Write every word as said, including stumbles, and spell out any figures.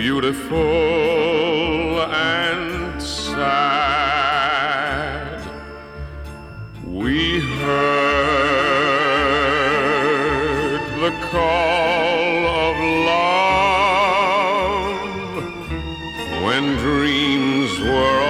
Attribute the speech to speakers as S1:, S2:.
S1: beautiful and sad. We heard the call of love when dreams were